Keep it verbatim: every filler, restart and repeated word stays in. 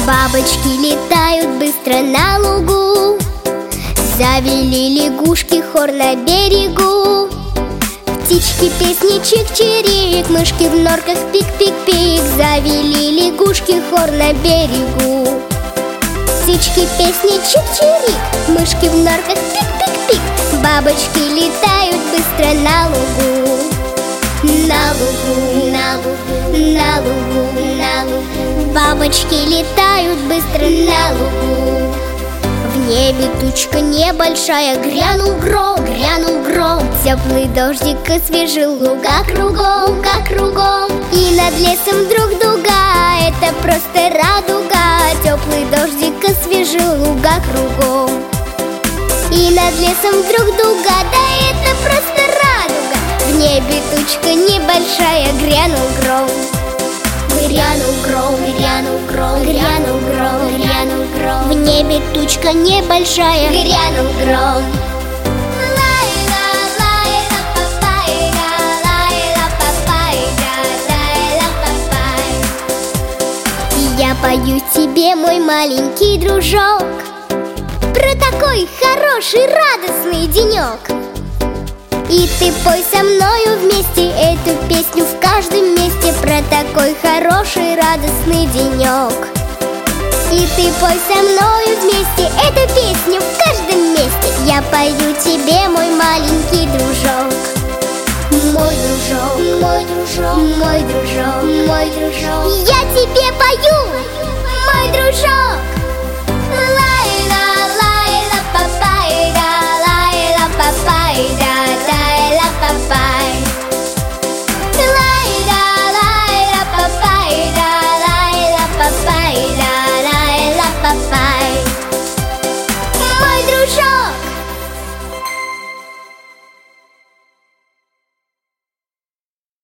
Бабочки летают быстро на лугу, завели лягушки хор на берегу. Птички песни чик-чирик, мышки в норках пик-пик-пик, завели лягушки хор на берегу. Птички песни чик-чирик, мышки в норках пик-пик-пик, бабочки летают быстро на лугу. На лугу, на лугу, на лугу, на лугу, бабочки летают быстро на лугу. В небе тучка небольшая, грянул гром, грянул гром. Теплый дождик освежил луга кругом, луга кругом. И над лесом вдруг дуга, это просто радуга. Теплый дождик освежил луга кругом. И над лесом вдруг дуга, да это просто радуга. В небе тучка небольшая, грянул гром. Грянул гром, грянул гром, грянул гром, грянул гром. В небе тучка небольшая, грянул гром. Я пою тебе, мой маленький дружок, про такой хороший, радостный денек. И ты пой со мною вместе эту песню в каждом месте, про такой хороший, радостный денек. И ты пой со мною вместе эту песню в каждом месте. Я пою тебе, мой маленький дружок. Мой дружок, мой дружок, мой дружок, мой дружок. Я тебе пою.